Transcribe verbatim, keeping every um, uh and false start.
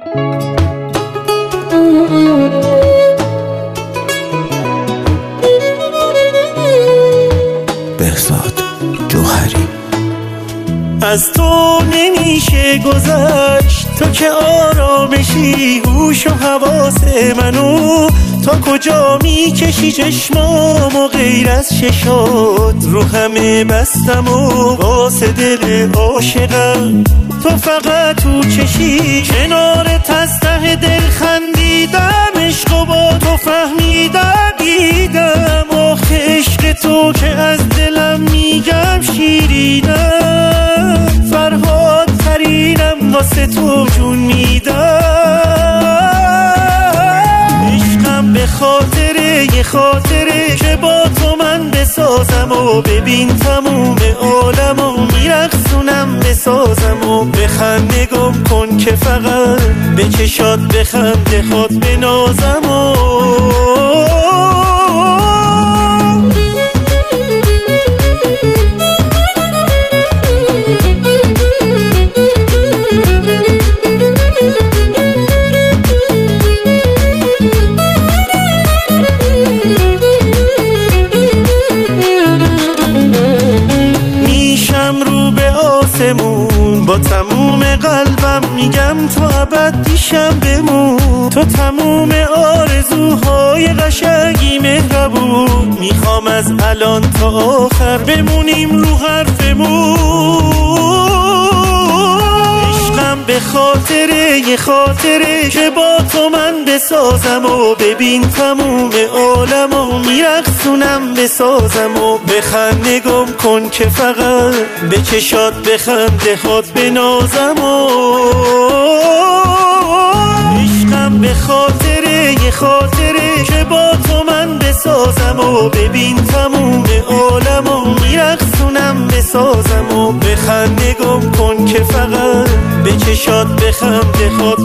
بهزاد جوهری. از تو نمیشه گذشت، تو که آرامشی هوش و حواس منو، تا کجا میکشی چشمام و غیر از چشات رو همه بستم و واسه دل عاشقم. تو فقط تو چشی کنارت از ته دل خندیدم، عشق و با تو فهمیدم دیدم، آخه عشق تو که از دلم میگم شیرینم، فرهاد ترینم واسه تو جون میدم. عشقم به خاطره یه خاطره که با تو من بسازم و ببین تموم عالمو میرقصونم بسازم و بخند نگم کن که فقط به چشات بخنده خود بنازم و با تموم قلبم میگم تو ابد پیشم بمون، تو تموم آرزوهای قشنگی مهربون، میخوام از الان تا آخر بمونیم رو حرفمون. عشقم به خاطره یه خاطره که با تو من بسازم و ببین تموم عالمو میرقصونم بسازم و بخند نگم کن که فقط به چشات بخنده خود بنازم و عشقم به خاطره یه خاطره که با تو من بسازم و ببین تموم عالمو میرقصونم بسازم و بخند نگم کن که فقط به چشات بخنده خود